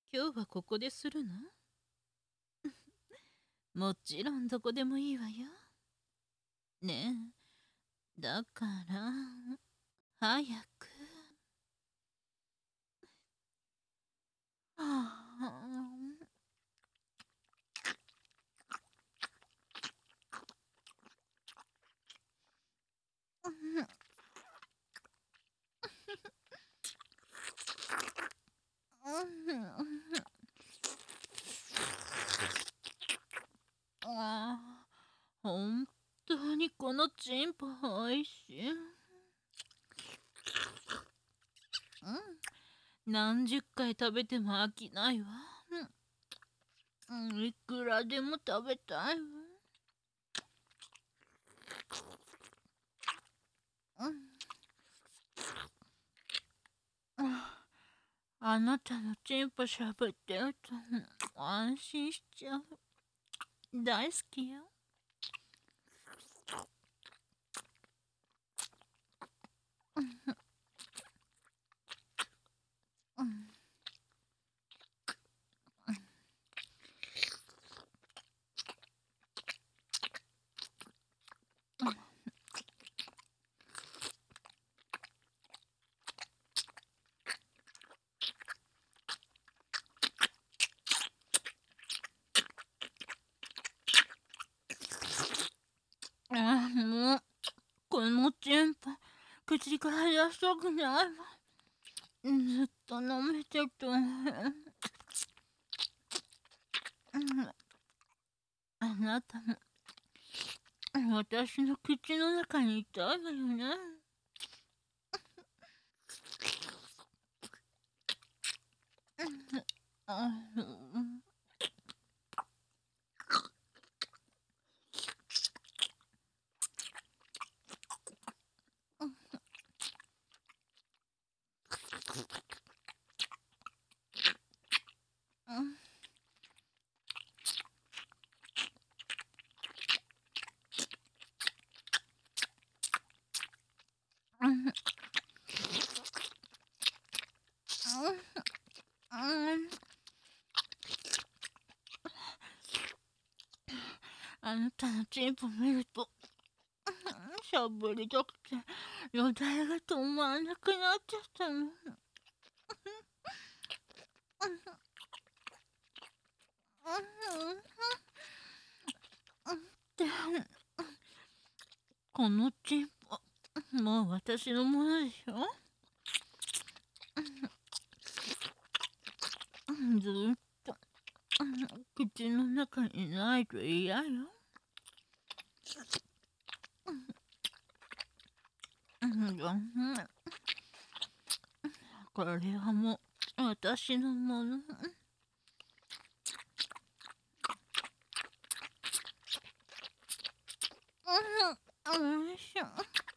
今日はここでするの？もちろんどこでもいいわよ。ねえ、だから、早く。はあ、本当にこのチンポおいしい。何十回食べても飽きないわ。いくらでも食べたいわ。あなたのチンポしゃぶってると安心しちゃう。大好きよ。もうこのチンポ口から出したくないわ。ずっと舐めてて。あなたも私の口の中にいたいわよね。あなたのチンポ見るとしゃぶりたくてよだれが止まらなくなっちゃったの。でこのチンポもう私のものでしょ。ずっと口の中にないと嫌よ。これはもう私のもの。よいしょ。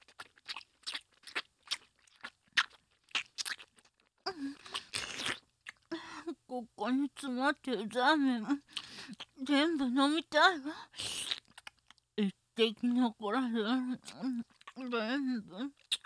ここに詰まってるザーメン全部飲みたいわ。一滴残らず全部。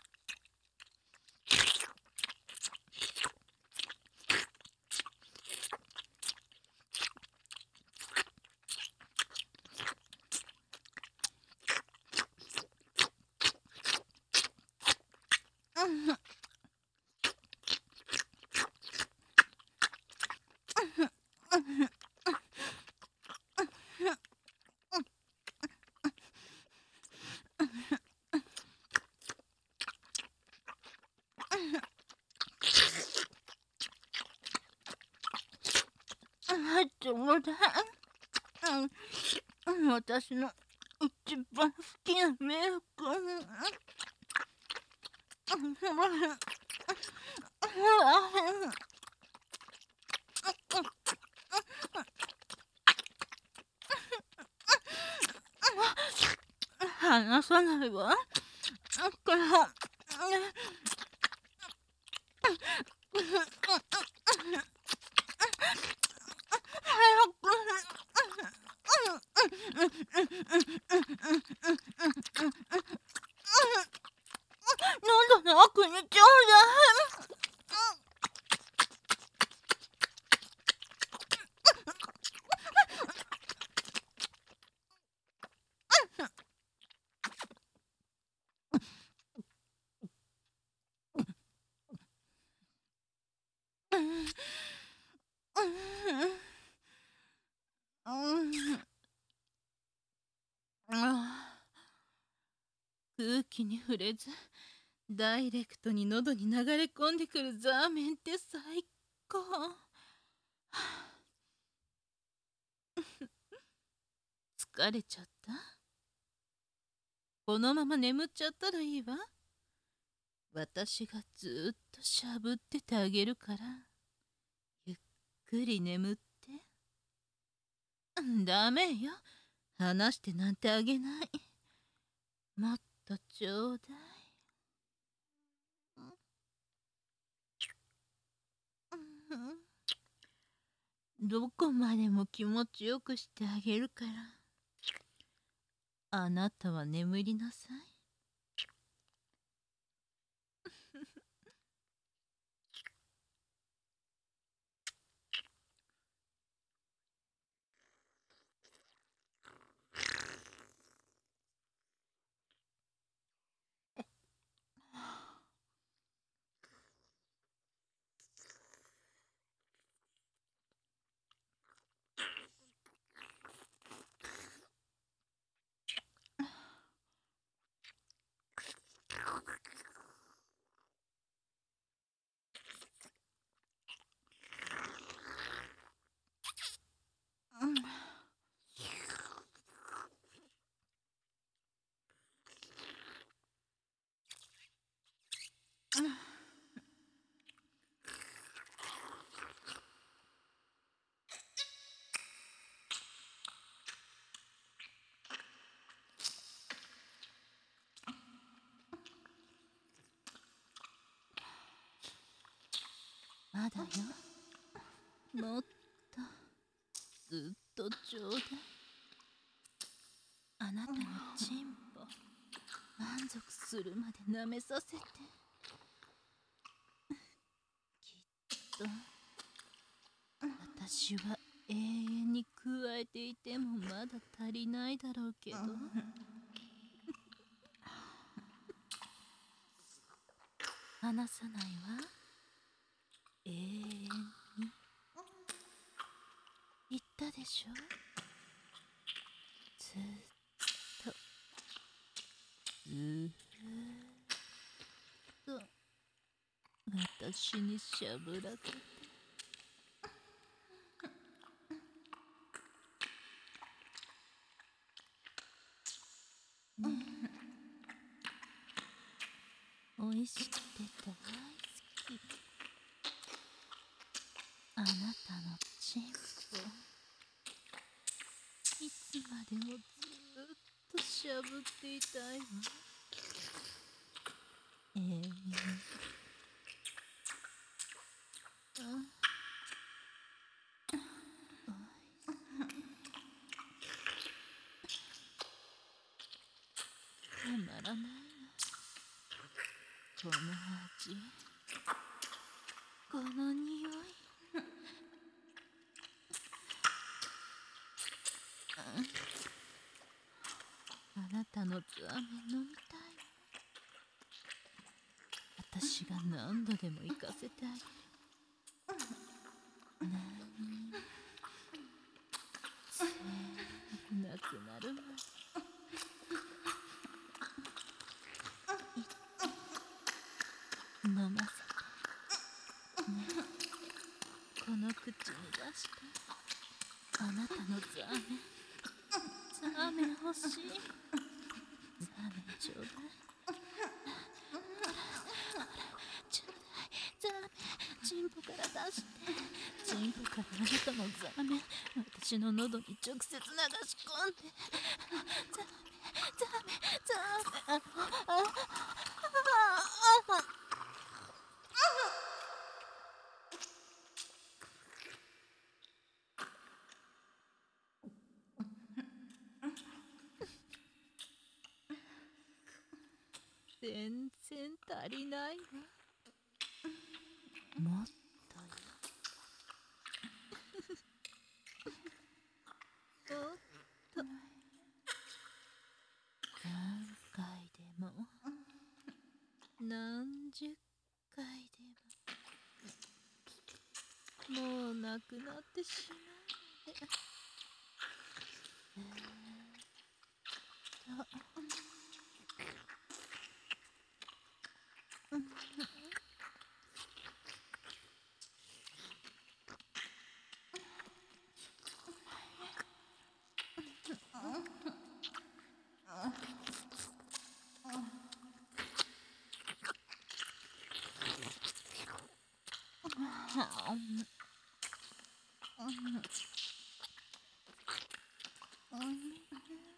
ちょうだい。私の一番好きなミルク。離さないわ。これは喉の奥にちょうだい。 空気に触れずダイレクトに喉に流れ込んでくるザーメンって最高。疲れちゃった？このまま眠っちゃったらいいわ。私がずっとしゃぶっててあげるから、ゆっくり眠って。ダメよ、話してなんてあげない。もっとちょうだい。どこまでも気持ちよくしてあげるから、あなたは眠りなさい。まだよ、もっとずっとちょうだい。あなたのチンポ満足するまで舐めさせて。きっと私は永遠に加えていてもまだ足りないだろうけど、離さないわ、永遠に。言ったでしょ、ずっとずっと私にしゃぶらせて。ねえ、おいしくて大好き。あなたのチンポいつまでもずっとしゃぶっていたいわ、永遠に。たまらないな、この味、この匂い。あなたのザーメン飲みたい。私が何度でも行かせてあげる。何にも全部なくなるまで。飲ませてね、この口に出して。あなたのザーメン、ザーメン欲しい。ザーメンちょうだい。ちょうだい、ザーメン、チンポから出して。チンポからあなたのザーメン、私の喉に直接流し込んで。ザーメン、ザーメン、ザーメン。全然足りないわ。もっとよ。もっと。何回でも何十回でもなくなってしまう。